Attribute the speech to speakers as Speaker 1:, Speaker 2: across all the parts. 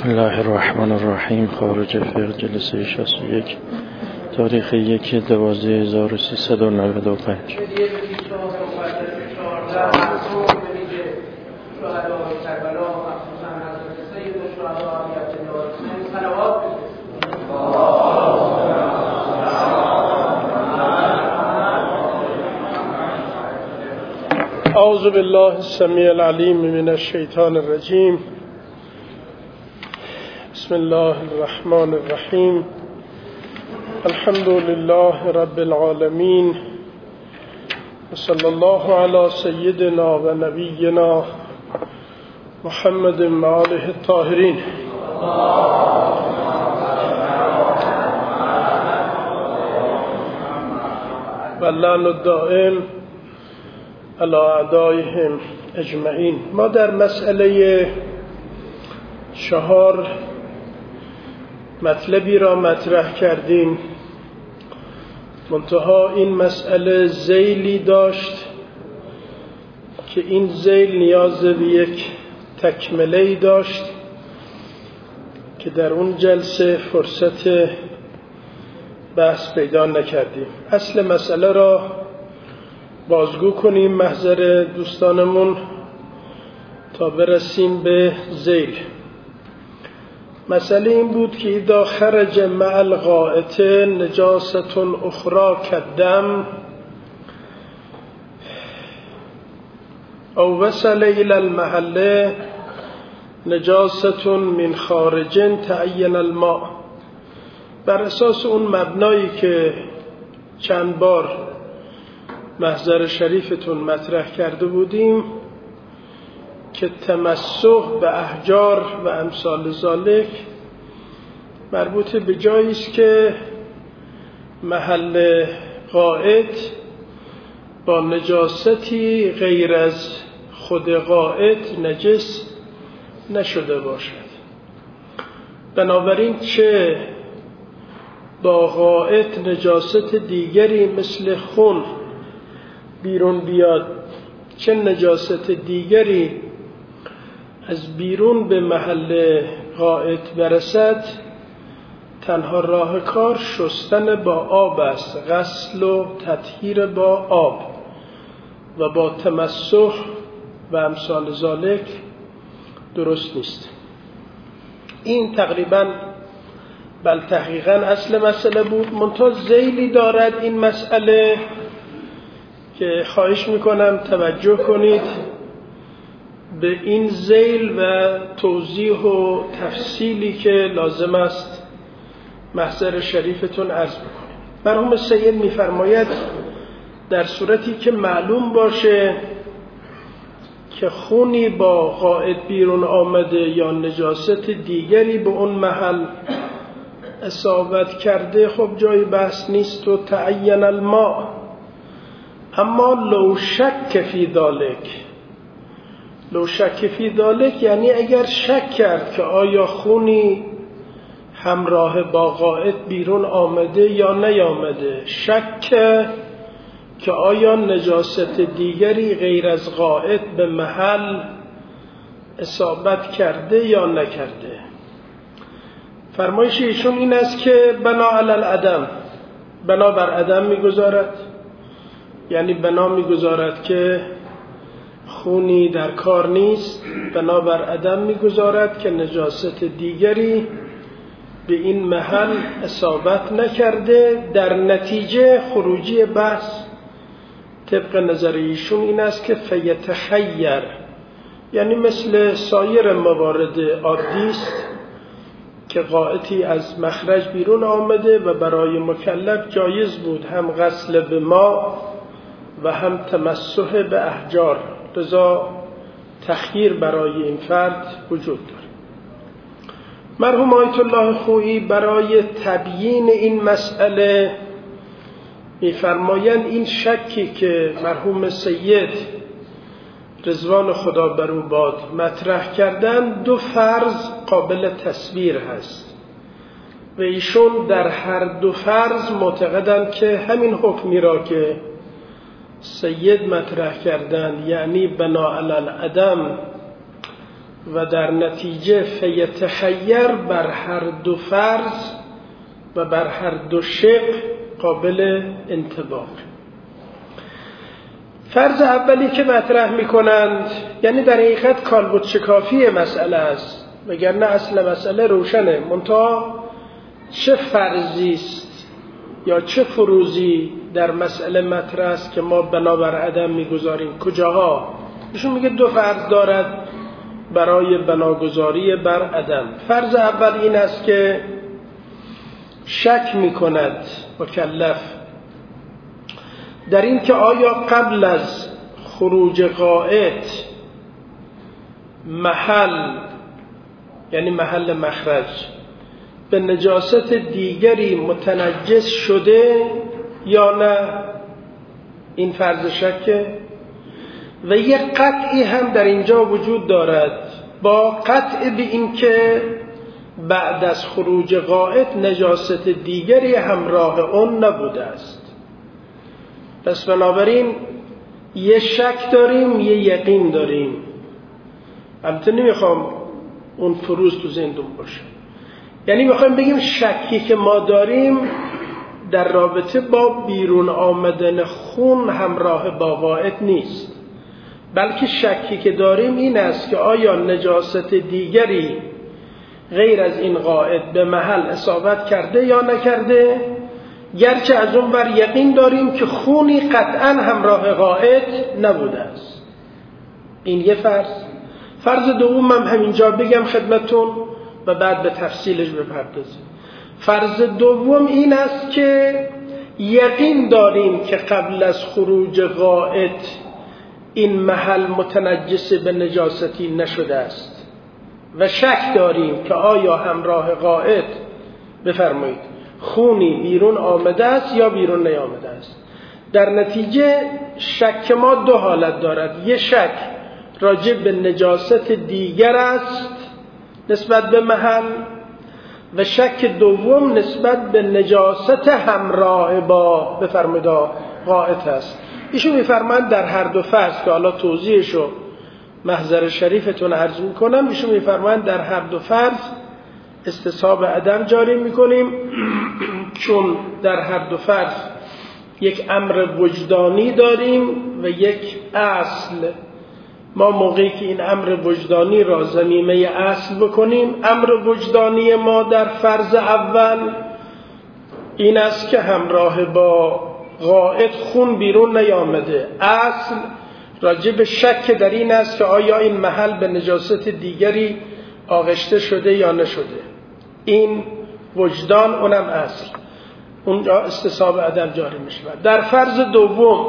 Speaker 1: بسم الله الرحمن الرحیم. خارج فقه جلسه 61 تاریخ 1/12/1395.
Speaker 2: اعوذ بالله السمیع العلیم من الشیطان الرجیم. بسم الله الرحمن الرحیم. الحمد لله رب العالمین و صلی الله علی سیدنا و نبینا محمد و آله الطاهرین. و اللعن الدائم علی اعدائهم اجمعین. ما در مسئله 4 مطلبی را مطرح کردیم، منتها این مسئله ذیلی داشت که این ذیل نیاز به یک تکمله‌ای داشت که در اون جلسه فرصت بحث پیدا نکردیم. اصل مسئله را بازگو کنیم محضر دوستانمون تا برسیم به ذیل. مسئله این بود که اذا خرج مع الغائط نجاست اخرى كالدم او وصل الى المحل نجاست من خارج تعین الماء. بر اساس اون مبنایی که چند بار محضر شریفتون مطرح کرده بودیم که تمسح به احجار و امثال ذالک مربوط به جایی است که محل غائط با نجاستی غیر از خود غائط نجس نشده باشد. بنابراین چه با غائط نجاست دیگری مثل خون بیرون بیاد، چه نجاست دیگری از بیرون به محل غائط برسد، تنها راه کار شستن با آب است، غسل و تطهیر با آب و با تمسح و امثال ذالک درست نیست. این تقریبا بل تحقیقا اصل مسئله بود. منتها ذیلی دارد این مسئله که خواهش میکنم توجه کنید به این ذیل و توضیح و تفصیلی که لازم است محضر شریفتون عرض بکنید. مرحوم سید میفرماید در صورتی که معلوم باشه که خونی با غائط بیرون آمده یا نجاست دیگری به اون محل اصابت کرده، خب جای بحث نیست و تعین الماء. اما لو شک فی ذلک، لو شک فی ذلک یعنی اگر شک کرد که آیا خونی همراه با غائط بیرون آمده یا نیامده، شک که آیا نجاست دیگری غیر از غائط به محل اصابت کرده یا نکرده. فرمایش ایشون این است که بنا علی العدم، بنا بر عدم میگذارد، یعنی بنا میگذارد که خونی در کار نیست، بنا بر عدم میگذارد که نجاست دیگری به این محل اصابت نکرده. در نتیجه خروجی بحث طبق نظر ایشون این است که فیتخیر، یعنی مثل سایر موارد عادی است که غائطی از مخرج بیرون آمده و برای مکلف جایز بود هم غسل به ما و هم تمسح به احجار، لذا تخییر برای این فرد وجود دارد. مرحوم آیت الله خویی برای تبیین این مسئله می‌فرمایند این شکی که مرحوم سید رضوان خدا بر او باد مطرح کردن 2 فرض قابل تصویر هست و ایشون در هر 2 فرض معتقدند که همین حکمی را که سید مطرح کردن، یعنی بنا علی العدم و در نتیجه فیتخیر بر هر دو فرض و بر هر دو شق قابل انطباق. فرض اولی که مطرح میکنند، یعنی در حقیقت کالبد شکافی مسئله است، وگرنه اصل مسئله روشنه، منتها چه فرضی است یا چه فروضی در مسئله مطرح است که ما بنابر عدم میگذاریم، کجاها؟ ایشون میگه دو فرض دارد برای بناگذاری بر عدم. فرض اول این است که شک میکند مکلف در این که آیا قبل از خروج غائط محل، یعنی محل مخرج، به نجاست دیگری متنجس شده یا نه. این فرض شکه. و یک قطعی هم در اینجا وجود دارد، با قطع به این که بعد از خروج غائط نجاست دیگری همراه اون نبوده است. پس بنابراین یه شک داریم، یه یقین داریم. البته نمیخوام اون فروض تو ذهنتون باشه، یعنی میخوایم بگیم شکی که ما داریم در رابطه با بیرون آمدن خون همراه با غائط نیست، بلکه شکی که داریم این است که آیا نجاست دیگری غیر از این غائط به محل اصابت کرده یا نکرده، گرچه از اون بر یقین داریم که خونی قطعا همراه غائط نبوده است. این یه فرض. فرض دوم هم همینجا بگم خدمتون و بعد به تفصیلش بپردازیم. فرض دوم این است که یقین داریم که قبل از خروج غائط این محل متنجس به نجاستی نشده است و شک داریم که آیا همراه غائط بفرمایید خونی بیرون آمده است یا بیرون نیامده است. در نتیجه شک ما دو حالت دارد. یه شک راجع به نجاست دیگر است نسبت به محل، و شک دوم نسبت به نجاست همراه با بفرمایید غائط است. ایشون میفرمایند در هر دو فرض که حالا توضیحشو محضر شریفتون عرض میکنم، ایشون میفرمایند در هر دو فرض استصحاب عدم جاری میکنیم، چون در هر دو فرض یک امر وجدانی داریم و یک اصل. ما موقعی که این امر وجدانی را ضمیمه اصل بکنیم، امر وجدانی ما در فرض اول این است که همراه با غائط خون بیرون نیامده. اصل راجع به شک در این است که آیا این محل به نجاست دیگری آغشته شده یا نشده. این وجدان، اونم اصل. اونجا استصحاب عدم جاری میشه. در فرض دوم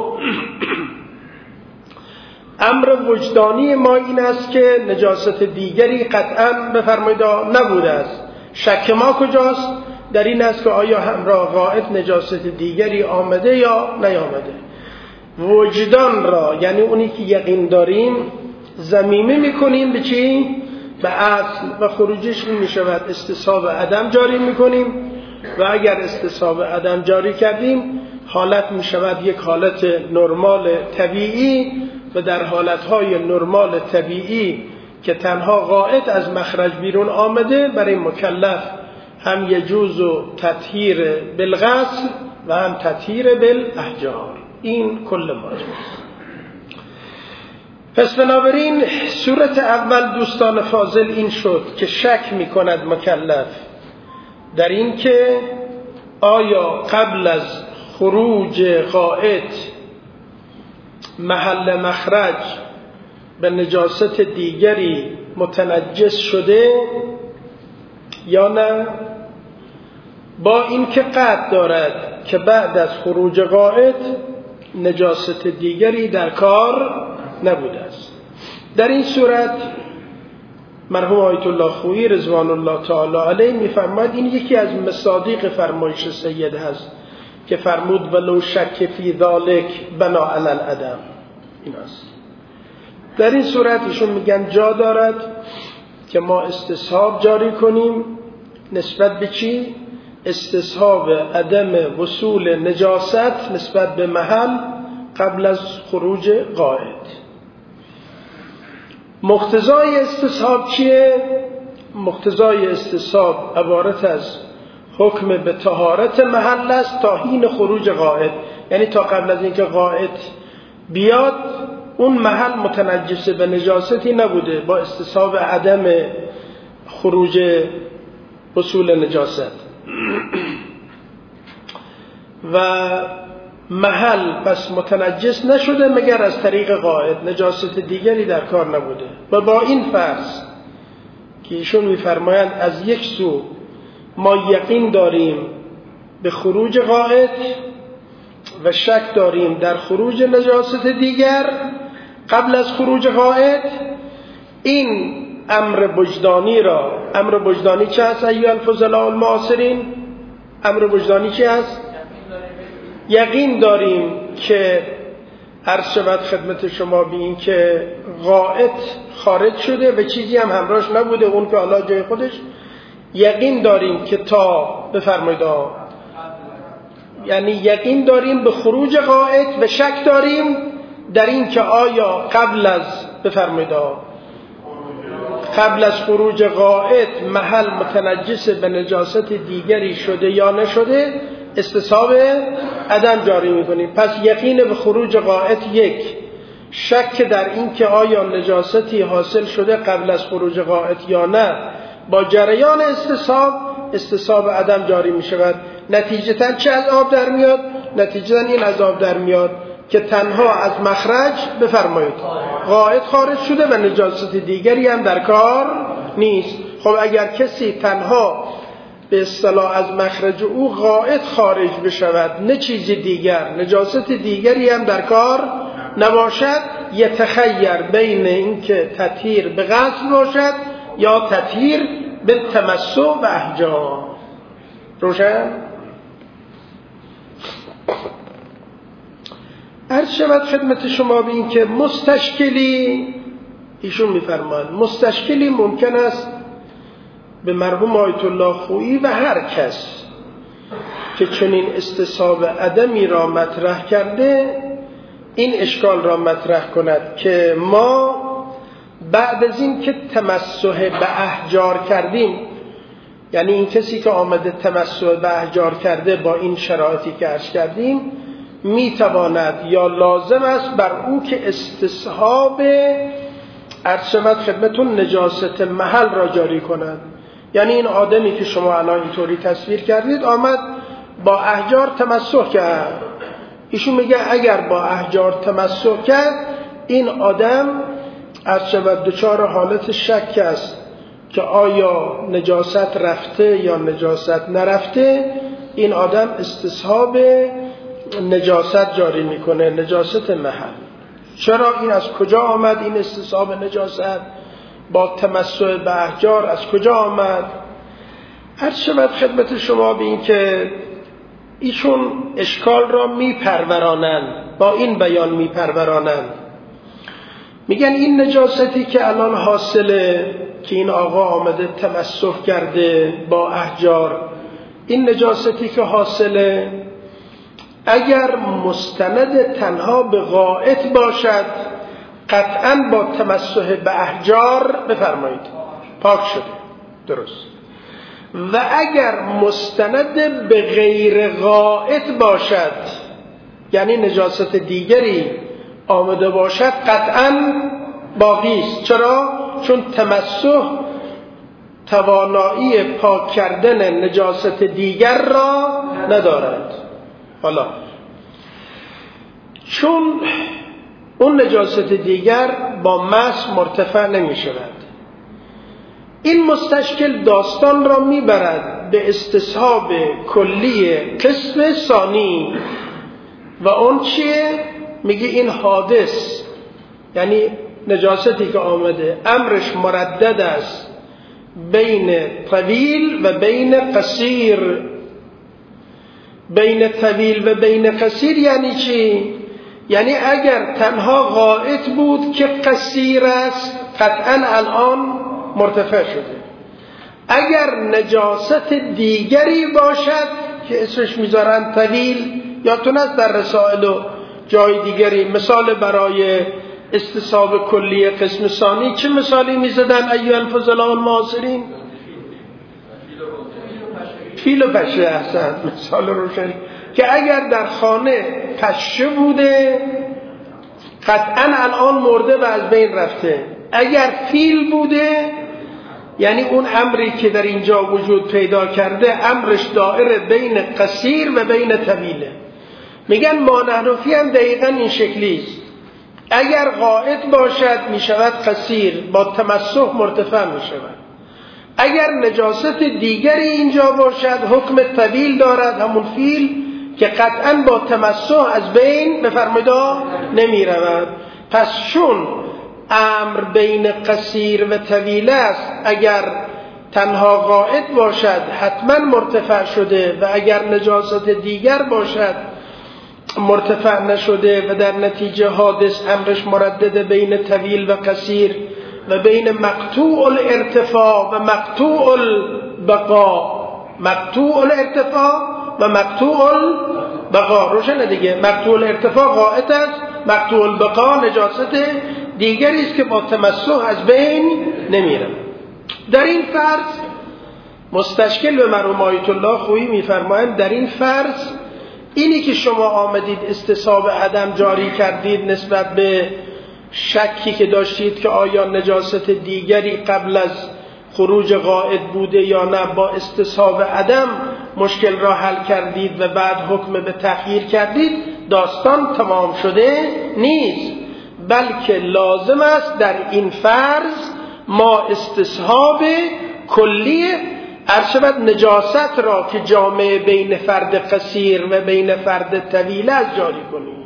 Speaker 2: امر وجدانی ما این است که نجاست دیگری قطعا بفرمایید نبوده است. شک ما کجاست؟ در این است که آیا همراه غائط نجاست دیگری آمده یا نیامده. وجدان را، یعنی اونی که یقین داریم، ضمیمه میکنیم به چی؟ به اصل، و خروجش می شود استصحاب عدم جاری میکنیم، و اگر استصحاب عدم جاری کردیم حالت می شود یک حالت نرمال طبیعی، و در حالتهای نرمال طبیعی که تنها غائط از مخرج بیرون آمده، برای مکلف هم یجوز و تطهیر بالغسل و هم تطهیر بالاحجار. این کل ماجراست. پس بنابراین صورت اول دوستان فاضل این شد که شک می کند مکلف در این که آیا قبل از خروج غائط محل مخرج به نجاست دیگری متنجس شده یا نه، با این که قطع دارد که بعد از خروج غائط نجاست دیگری در کار نبوده است. در این صورت مرحوم آیت الله خویی رضوان الله تعالی علیه میفرماید این یکی از مصادیق فرمایش سید هست که فرمود ولو شک فی ذالک بنا علی العدم. این است. در این صورت ایشون میگن جا دارد که ما استصحاب جاری کنیم نسبت به چی؟ استصحاب عدم وصول نجاست نسبت به محل قبل از خروج غائط. مقتضای استصحاب چیه؟ مقتضای استصحاب عبارت از حکم به طهارت محل است تا حین خروج غائط، یعنی تا قبل از اینکه غائط بیاد اون محل متنجس به نجاستی نبوده با استصحاب عدم خروج حصول نجاست و محل پس متنجس نشده مگر از طریق غائط، نجاست دیگری در کار نبوده. و با این فرض که ایشون می‌فرمایند از یک سو ما یقین داریم به خروج غائط و شک داریم در خروج نجاست دیگر قبل از خروج غائط، این امر وجدانی را، امر وجدانی چه است ایها الفضلاء المعاصرین؟ امر وجدانی چه است؟ یقین داریم که عرض شود خدمت شما به این که غائط خارج شده و چیزی هم همراهش نبوده، اون که حالا جای خودش. یقین داریم که تا بفرمایید یعنی یقین داریم به خروج غائط و شک داریم در این که آیا قبل از بفرمایید قبل از خروج غائط محل متنجس به نجاست دیگری شده یا نشده، استصحاب عدم جاری میکنیم. پس یقین به خروج غائط یک، شک در این که آیا نجاستی حاصل شده قبل از خروج غائط یا نه، با جریان استصحاب عدم جاری می شود. نتیجتاً چه از آب در میاد؟ نتیجتاً این از آب در میاد که تنها از مخرج بفرمایید غائط خارج شده و نجاست دیگری هم در کار نیست. خب اگر کسی تنها به اصطلاح از مخرج او غائط خارج بشود، نه چیزی دیگر، نجاست دیگری هم در کار نباشد، یتخیر بین این که تطهیر به غسل باشد یا تطهیر به تمسح و احجار. روشن؟ عرض شود خدمت شما به این که مستشکلی، ایشون میفرمایند مستشکلی ممکن است به مرحوم آیت الله خویی و هر کس که چنین استصحاب عدمی را مطرح کرده این اشکال را مطرح کند که ما بعد از این که تمسح به احجار کردیم، یعنی این کسی که آمده تمسح به احجار کرده با این شرایطی که عرض کردیم، میتواند یا لازم است بر او که استصحاب عرض شود خدمتون نجاست محل را جاری کند. یعنی این آدمی که شما الان اینطوری تصویر کردید آمد با احجار تمسح کرد، ایشون میگه اگر با احجار تمسح کرد این آدم عرض شود دچار حالت شک است که آیا نجاست رفته یا نجاست نرفته، این آدم استصحاب نجاست جاری میکنه، نجاست محل. چرا این از کجا آمد؟ این استصحاب نجاست با تمسح به احجار از کجا آمد؟ عرض شود خدمت شما به این که ایشون اشکال را میپرورانند، با این بیان میپرورانند، میگن این نجاستی که الان حاصله که این آقا آمده تمسح کرده با احجار، این نجاستی که حاصله اگر مستند تنها به غائط باشد قطعاً با تمسح به احجار بفرمایید پاک شده، درست. و اگر مستند به غیر غائط باشد، یعنی نجاست دیگری آمده باشد، قطعاً باقی است. چرا؟ چون تمسح توانایی پاک کردن نجاست دیگر را ندارد. حالا چون اون نجاست دیگر با مس مرتفع نمی شود، این مستشکل داستان را می برد به استصحاب کلی قسم ثانی و اون چیه؟ میگه این حادث، یعنی نجاستی که آمده امرش مردد است بین طویل و بین قصیر. بین طویل و بین قصیر یعنی چی؟ یعنی اگر تنها غائط بود که قصیر است قطعاً الان مرتفع شده. اگر نجاست دیگری باشد که اسمش میذارن طویل، یا تونست در رسائل و جای دیگری مثال برای استصحاب کلی قسم ثانی چه مثالی میزدن ایها الفضلاء المعاصرین؟ فیل و پشه. احسن، مثال روشن که اگر در خانه پشه بوده قطعا الان مرده و از بین رفته. اگر فیل بوده یعنی اون امری که در اینجا وجود پیدا کرده امرش دائره بین قصیر و بین طویله. میگن مانحنفی هم دقیقا این شکلی است. اگر قائد باشد میشود قصیر، با تمسح مرتفع میشود. اگر نجاست دیگری اینجا باشد حکم طویل دارد، همون فیل که قطعا با تمسح از بین بفرمایید نمی رود. پس چون امر بین قصیر و طویل است، اگر تنها قائد باشد حتما مرتفع شده و اگر نجاست دیگر باشد مرتفع نشده و در نتیجه حادث امرش مردد بین طویل و قصیر و بین مقطوع الارتفاع و مقطوع البقاء. مقطوع الارتفاع و مقطوع البقاء روشنه دیگه. مقطوع الارتفاع قائد است، مقطوع البقاء نجاست دیگری است که با تمسح از بین نمیره. در این فرض مستشکل به مرحوم آیت الله خویی میفرمایند در این فرض اینی که شما آمدید استصحاب عدم جاری کردید نسبت به شکی که داشتید که آیا نجاست دیگری قبل از خروج قائد بوده یا نه، با استصحاب عدم مشکل را حل کردید و بعد حکم به تغییر کردید. داستان تمام شده نیست، بلکه لازم است در این فرض ما استصحاب کلی ارشبت نجاست را که جامع بین فرد قصیر و بین فرد طویل از جاری کنیم.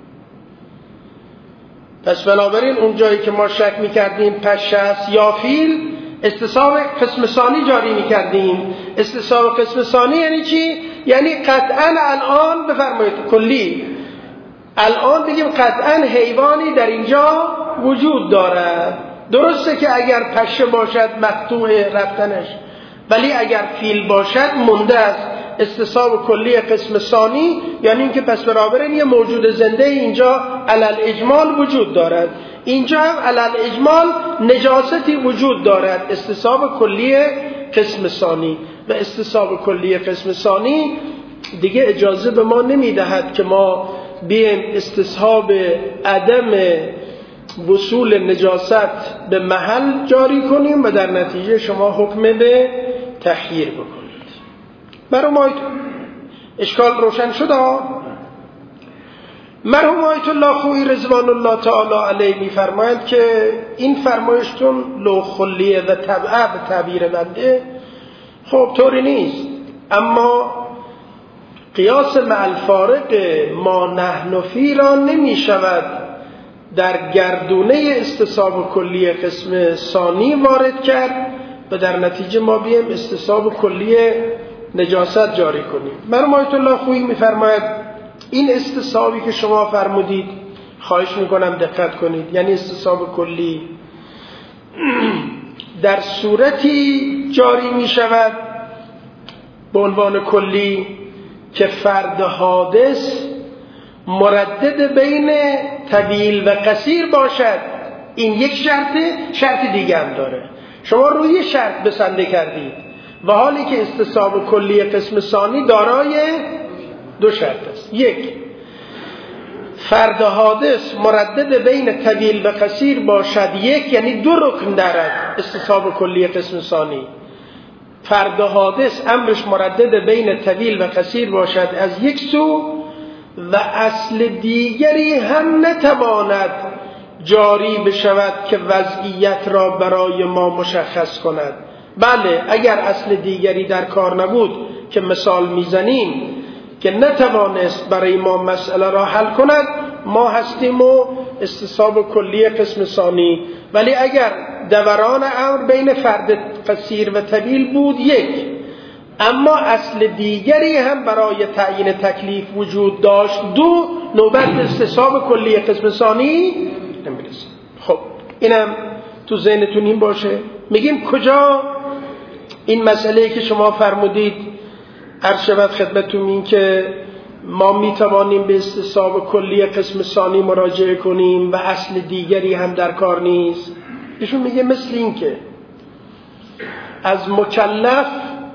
Speaker 2: پس بنابراین اون جایی که ما شک میکردیم پشه است یا فیل، استصحاب قسم ثانی جاری میکردیم. استصحاب قسم ثانی یعنی چی؟ یعنی قطعا الان بفرمایید کلی، الان بگیم قطعا حیوانی در اینجا وجود دارد. درسته که اگر پشه باشد مقطوع رفتنش، ولی اگر فیل باشد مونده است. استصحاب کلی قسم ثانی یعنی اینکه پس برابر یه موجود زنده اینجا علل اجمال وجود دارد، اینجا هم علل اجمال نجاستی وجود دارد. استصحاب کلی قسم ثانی و استصحاب کلی قسم ثانی دیگه اجازه به ما نمیدهد که ما بیم استصحاب عدم وصول نجاست به محل جاری کنیم و در نتیجه شما حکم به تحییر بکنید. مرحوم اشکال روشن شد. مرحوم آیت الله خویی رضوان الله تعالی علیه می‌فرمایند که این فرمایشتون لو خلیه و تبعه به تعبیر بنده خب طوری نیست، اما قیاس مع الفارق ما نحن فی را نمی شود در گردونه استصحاب کلی قسم ثانی وارد کرد و در نتیجه ما بیم استصحاب کلی نجاست جاری کنیم. مرحوم آیت الله خویی می‌فرماید این استصحابی که شما فرمودید، خواهش میکنم دقت کنید، یعنی استصحاب کلی در صورتی جاری میشود به عنوان کلی که فرد حادث مردد بین طویل و قصیر باشد. این یک شرط دیگه هم داره. شما روی شرط بسنده کردید و حالی که استصحاب کلی قسم ثانی دارای دو شرط است. یک، فرد حادث مردد بین طویل و قصیر باشد. یک یعنی دو رکن دارد استصحاب کلی قسم ثانی. فرد حادث امرش مردد بین طویل و قصیر باشد از یک سو و اصل دیگری هم نتواند جاری بشود که وضعیت را برای ما مشخص کند. بله، اگر اصل دیگری در کار نبود که مثال میزنیم که نتوانست برای ما مسئله را حل کند، ما هستیم و استصحاب کلی قسم ثانی. ولی اگر دوران امر بین فرد قصیر و طویل بود یک، اما اصل دیگری هم برای تعیین تکلیف وجود داشت دو، نوبت استصحاب کلی قسم ثانی نمیرسه. خب اینم تو ذهنتون این باشه. میگیم کجا این مسئله که شما فرمودید عرض شود خدمتتون این که ما میتوانیم به استصحاب کلی قسم ثانی مراجعه کنیم و اصل دیگری هم در کار نیست. ایشون میگه مثل این که از مکلف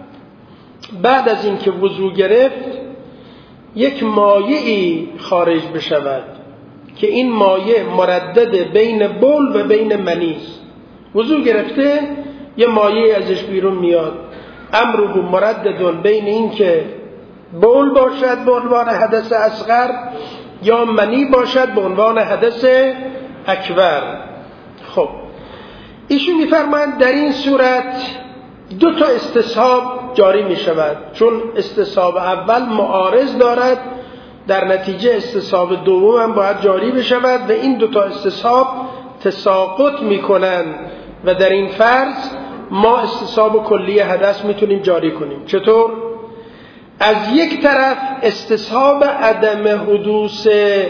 Speaker 2: بعد از اینکه وضو گرفت یک مایعی خارج بشود که این مایع مردد بین بول و بین منی است. وضو گرفته یه مایع ازش بیرون میاد، امره مردد بین این که بول باشد به عنوان حدث اصغر یا منی باشد به عنوان حدث اکبر. خب ایشون میفرمایند در این صورت دو تا استصحاب جاری می شود، چون استصحاب اول معارض دارد، در نتیجه استصحاب دوم هم باید جاری بشود و این دو تا استصحاب تساقط می کنند و در این فرض ما استصحاب کلی حدث میتونیم جاری کنیم. چطور؟ از یک طرف استصحاب عدم حدوث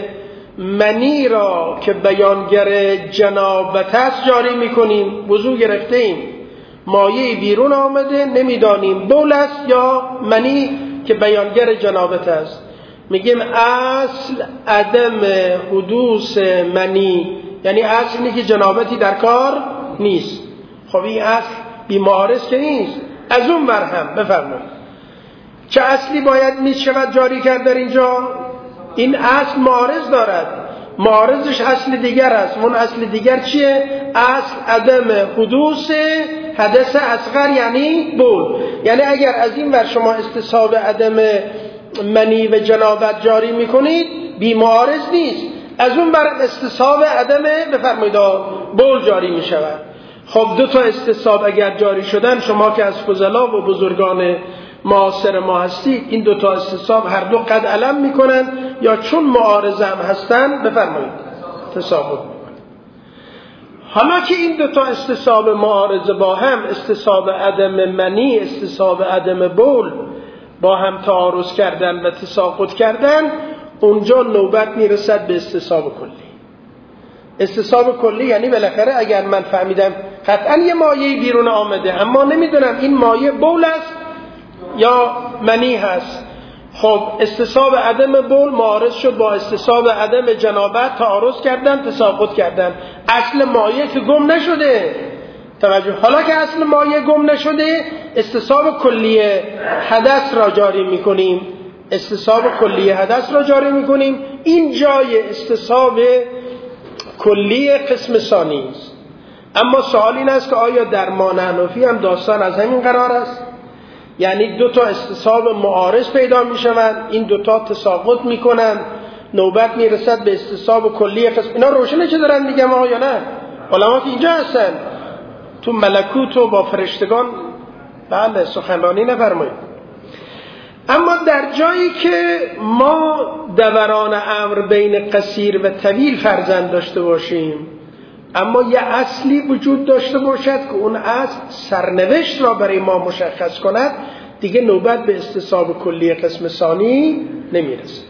Speaker 2: منی را که بیانگر جنابت است جاری میکنیم. وضو گرفته ایم، مایه بیرون آمده، نمیدانیم بول است یا منی که بیانگر جنابت است، میگیم اصل عدم حدوث منی، یعنی اصل اینه که جنابتی در کار نیست. خب این اصل بیمارز که نیست. از اون ور هم بفرمایید چه اصلی باید میشود جاری کرد در اینجا؟ این اصل معارض دارد، معارضش اصل دیگر است. اون اصل دیگر چیه؟ اصل عدم حدوث حدث اصغر یعنی بول. یعنی اگر از این ور شما استصحاب عدم منی و جنابت جاری میکنید بی معارض نیست، از اون بر استصحاب عدم بفرمایید بول جاری میشود. خب دو تا استصحاب اگر جاری شدن، شما که از فضلا و بزرگان معاصر ما هستید، این دو تا استصحاب هر دو قد علم میکنن یا چون معارض هم هستن بفرمایید تساقط میکنن. حالا که این دو تا استصحاب معارض با هم، استصحاب عدم منی، استصحاب عدم بول با هم تعارض کردن و تساقط کردن، اونجا نوبت میرسد به استصحاب کلی. استصحاب کلی یعنی بالاخره اگر من فهمیدم قطعا یه مایه بیرون آمده اما نمیدونم این مایه بول است یا منی هست، خب استصحاب عدم بول معارض شد با استصحاب عدم جنابت، تعارض کردن، تساقط کردن. اصل مایه که گم نشده. توجه، حالا که اصل مایه گم نشده استصحاب کلی حدث را جاری میکنیم. استصحاب کلی حدث را جاری میکنیم. این جای استصحاب کلی قسم ثانی است. اما سوال این است که آیا در ما حنفی هم داستان از همین قرار است؟ یعنی دو تا استصحاب معارض پیدا می شوند، این دو تا تساقط می کنند، نوبت می رسد به استصحاب کلی قسم. اینا روشنه چه دارن میگم آیا نه؟ علما که اینجا هستن تو ملکوت و با فرشتگان بله سخنرانی نفرمایید. اما در جایی که ما دوران امر بین قصیر و طویل فرزند داشته باشیم، اما یه اصلی وجود داشته باشد که اون اصل سرنوشت را برای ما مشخص کند، دیگه نوبت به استصحاب کلی قسم ثانی نمیرسه.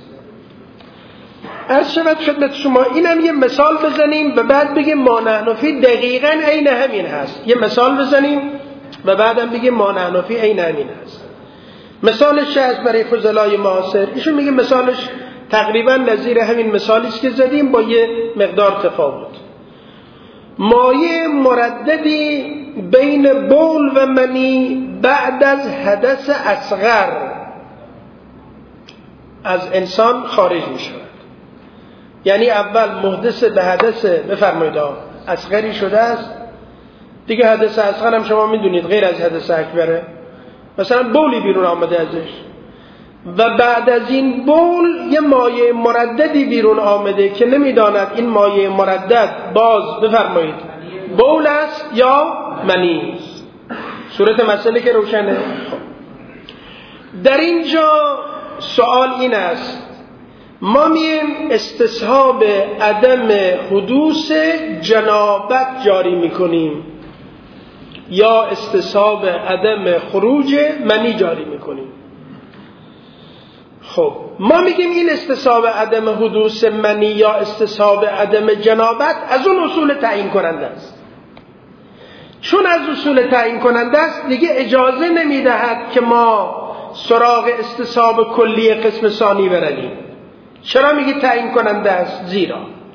Speaker 2: عرض شود خدمت شما اینم یه مثال بزنیم و بعد بگیم ما حنفی دقیقاً عین همین هست. یه مثال بزنیم و بعدم بگیم ما حنفی عین همین هست. مثالش چه است برای فضلای معاصر؟ ایشون میگه مثالش تقریبا نظیر همین مثالی است که زدیم با یه مقدار تفاوت. مایه مرددی بین بول و منی بعد از حدث اصغر از انسان خارج می شود. یعنی اول محدث به حدث بفرمایید اصغری شده است، دیگه حدث اصغر هم شما میدونید غیر از حدث اکبره، مثلا بولی بیرون آمده ازش و بعد از این بول یه مایه مرددی بیرون آمده که نمیداند این مایه مردد باز بفرمایید بول است یا منی است. صورت مسئله که روشنه. در اینجا سوال این است، ما میم استصحاب عدم حدوث جنابت جاری میکنیم یا استصحاب عدم خروج منی جاری میکنیم. خب ما میگیم این استصحاب عدم حدوث منی یا استصحاب عدم جنابت از اون اصول تعیین کننده است. چون از اصول تعیین کننده است دیگه اجازه نمیدهد که ما سراغ استصحاب کلی قسم ثانی برویم. چرا میگی تعیین کننده است؟ زیرا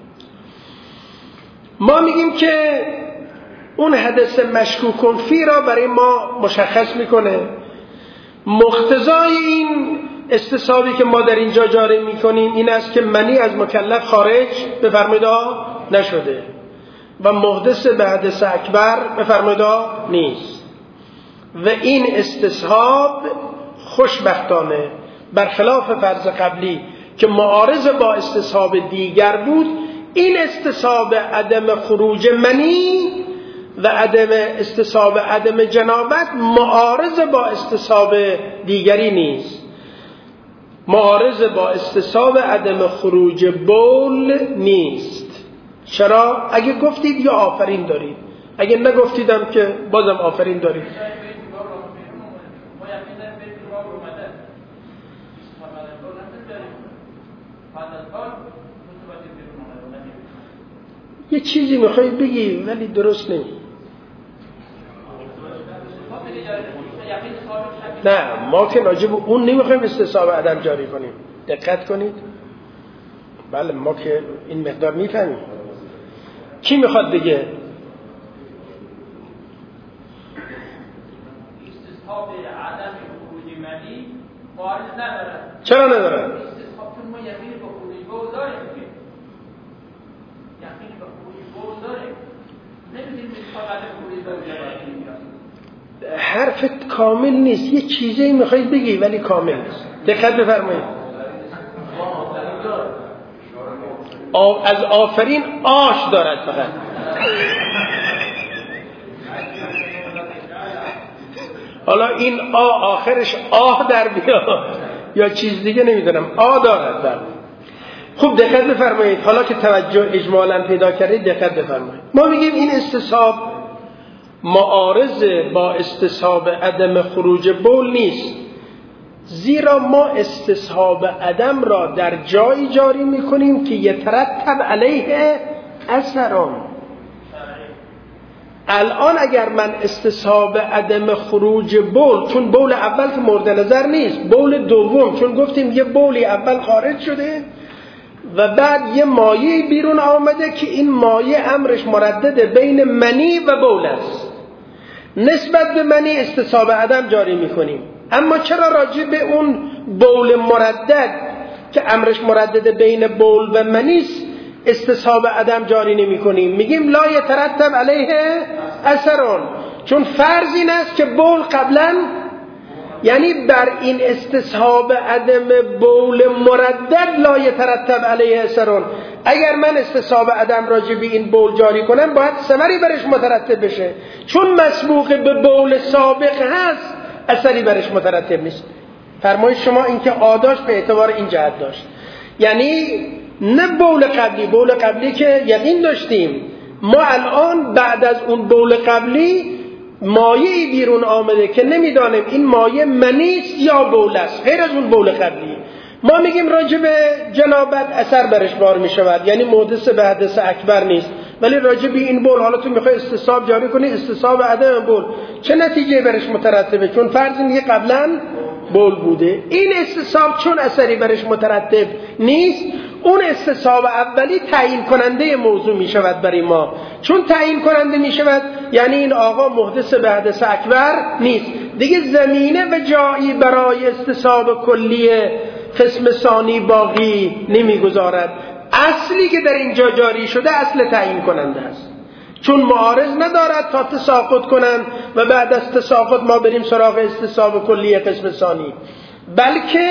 Speaker 2: ما میگیم که اون حدث مشکوک فی را برای ما مشخص میکنه. مقتضای این استصحابی که ما در اینجا جاری میکنیم این است که منی از مکلف خارج بفرمایید نشده و محدث به حدث اکبر بفرمایید نیست. و این استصحاب خوشبختانه برخلاف فرض قبلی که معارض با استصحاب دیگر بود، این استصحاب عدم خروج منی و عدم استصحاب عدم جنابت معارض با استصحاب دیگری نیست، معارض با استصحاب عدم خروج بول نیست. چرا؟ اگه گفتید یا آفرین دارید، اگه نگفتیدم که بازم آفرین دارید. یه چیزی میخوای بگی ولی درست نمی. نه ما که راجب اون نمیخوایم استصحاب عدم جاری کنیم. دقت کنید. بله ما که این مقدار میفهمیم. کی میخواد بگه؟
Speaker 3: استصحاب عدم خروج منی معارض نداره.
Speaker 2: چرا نداره؟
Speaker 3: استصحاب چون ما یقین به خروج بول داریم که یقین به خروج بول داریم، نمیدونیم استصحاب عدم خروج بول.
Speaker 2: حرفت کامل نیست. یه چیزی میخوای بگی ولی کامل نیست. دقت بفرمایید. از آفرین آش دارد فقط. حالا این آخرش آه در بیاد یا چیز دیگه نمیدونم، دارد در. خوب دقت بفرمایید. حالا که توجه اجمالا پیدا کردید دقت بفرمایید. ما میگیم این استصحاب معارض با استصحاب عدم خروج بول نیست، زیرا ما استصحاب عدم را در جایی جاری میکنیم که یترتب علیه اثران. الان اگر من استصحاب عدم خروج بول، چون بول اول که مورد نظر نیست، بول دوم، چون گفتیم یه بولی اول خارج شده و بعد یه مایه بیرون آمده که این مایه امرش مردد بین منی و بول است، نسبت به منی استصحاب عدم جاری میکنیم. اما چرا راجع به اون بول مردد که امرش مردد بین بول و منی است استصحاب عدم جاری نمی کنیم؟ میگیم لا یترتب علیه اثرون، چون فرض این است که بول قبلا، یعنی بر این استصحاب عدم بول مردد لا یترتب علیه اثرون. اگر من استصحاب عدم راجع به این بول جاری کنم باید ثمری برش مترتب بشه، چون مسبوق به بول سابق هست اثری برش مترتب نیست. فرمایید شما این که آداش به اعتبار این جهت داشت، یعنی نه بول قبلی، بول قبلی که یقین داشتیم، ما الان بعد از اون بول قبلی مایه بیرون آمده که نمیدانیم این مایه منیست یا بول است، غیر از اون بول قبلی. ما میگیم راجع به جنابت اثر برش بار میشود، یعنی محدث به حدث اکبر نیست، ولی راجع به این بول حالا تو میخوای استصحاب جاری کنی، استصحاب عدم بول، چه نتیجه برش مترتبه؟ چون فرض میگه قبلا بول بوده. این استصحاب چون اثری برش مترتب نیست، اون استصحاب اولی تعیین کننده موضوع می شود برای ما. چون تعیین کننده می شود یعنی این آقا محدث به حدث اکبر نیست دیگه، زمینه و جایی برای استصحاب کلی قسم ثانی باقی نمی گذارد. اصلی که در اینجا جاری شده اصل تعیین کننده است، چون معارض ندارد تا تساقط کنن و بعد از تساقط ما بریم سراغ استصحاب کلی قسم ثانی، بلکه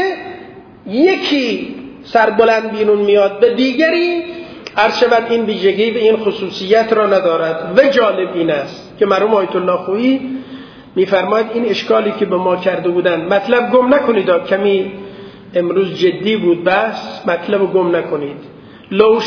Speaker 2: یکی سربلند بیرون میاد به دیگری عرض شود این ویژگی و این خصوصیت را ندارد. و جالب این است که مرحوم آیت الله خویی میفرماید این اشکالی که به ما کرده بودن، مطلب گم نکنید، کمی امروز جدی بود بس، مطلب گم نکنید. لو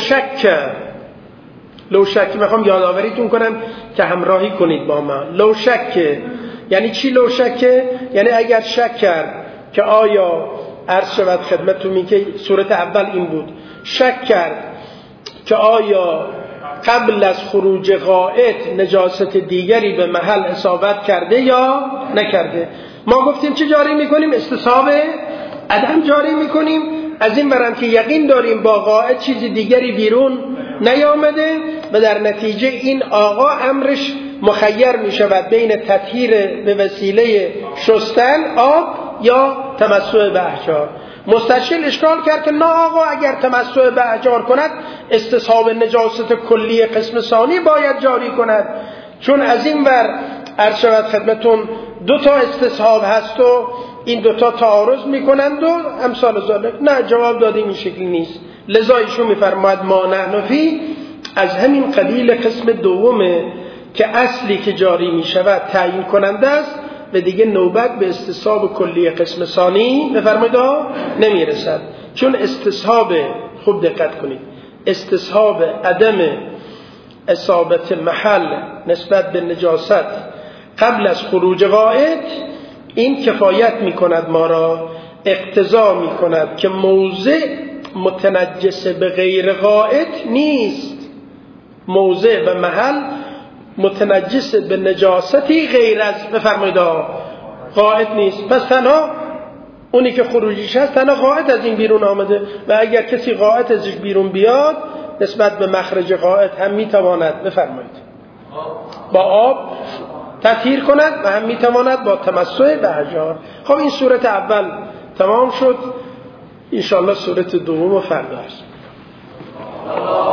Speaker 2: شک میخوام یادآوریتون کنم که همراهی کنید با من. لو شک یعنی چی؟ لو شک یعنی اگر شک کرد که آیا عرض شود خدمتتون که صورت اول این بود، شک کرد که آیا قبل از خروج غائط نجاست دیگری به محل اصابت کرده یا نکرده. ما گفتیم چه جاری میکنیم؟ استصحاب عدم جاری میکنیم. از این برم که یقین داریم با قائد چیز دیگری بیرون نیامده و در نتیجه این آقا امرش مخیر میشود بین تطهیر به وسیله شستن آب یا تمسح به احجار. مستشکل اشکال کرد که نه آقا، اگر تمسح به احجار کند استصحاب نجاست کلی قسم ثانی باید جاری کند، چون از این ور عرض شود خدمتون دو تا استصحاب هست و این دوتا تعارض میکنند و امثال ذالک. نه، جواب دادیم این شکلی نیست. لذا ایشون میفرماید ما نحن فی، از همین قبیل قسم دومه که اصلی که جاری میشود تعیین کننده است و دیگه نوبت به استصحاب کلی قسم ثانی بفرمایید نمیرسد. چون استصحاب، خوب دقت کنید، استصحاب عدم اصابت محل نسبت به نجاست قبل از خروج قائد، این کفایت میکند، ما را اقتضا میکند که موضع متنجس به غیر قائد نیست، موضع و محل متنجس به نجاستی غیر از بفرمایید قائد نیست. پس تنها اونی که خروجیش هست تنها قائد از این بیرون آمده و اگر کسی قائد ازش بیرون بیاد نسبت به مخرج قائد هم میتواند بفرمایید با آب تطهیر کند و هم میتواند با تمسح به احجار. خب این صورت اول تمام شد. انشاءالله صورت دوم و فردا است.